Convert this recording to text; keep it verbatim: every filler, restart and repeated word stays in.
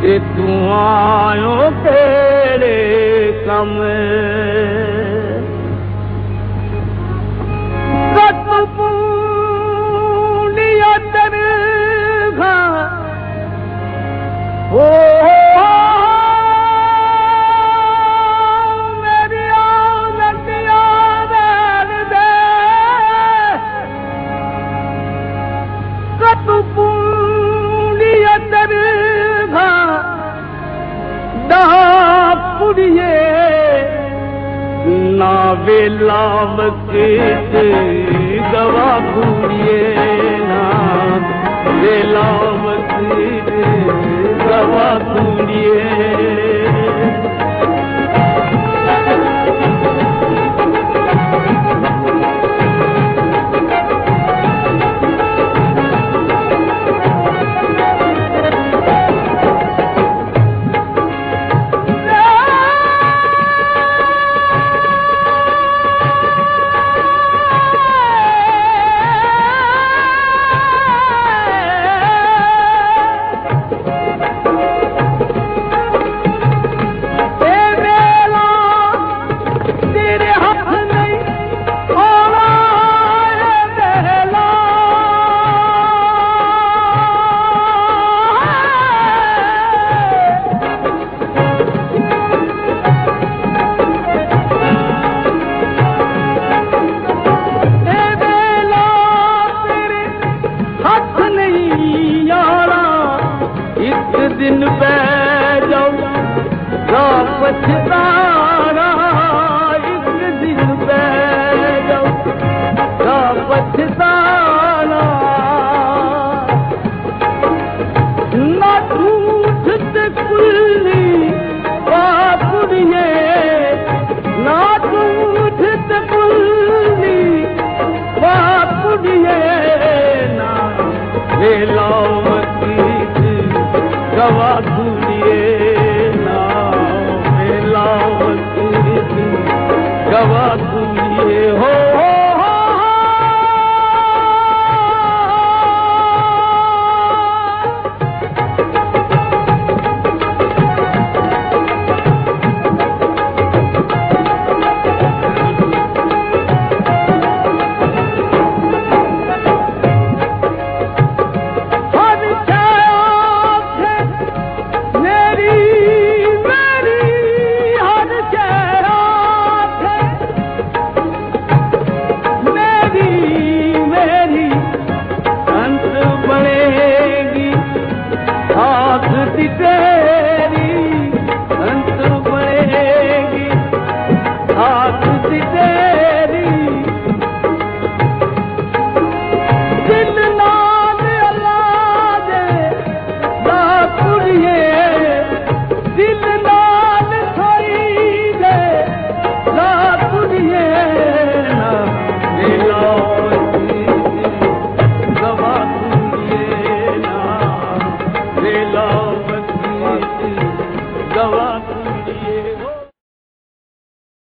तूं आयो कहिड़े कम ओ मेरी नदिया बैठ दे कतु पूलिया दरगा पुड़िए ना वेला वक़्त गवा पुड़िए ना वेला वक़्त गवा पुड़िए दिन पै जाओ पछताना एक दिन पै जाओ पछताना ना झूठ ते कुल्ली बापुड़िए ना झूठ ते कुल्ली बापुड़िए ना वेला गवा पुड़िए ना वेला वक़्त गवा पुड़िए हो दिल नाल अल्लाह दे दा पुड़िए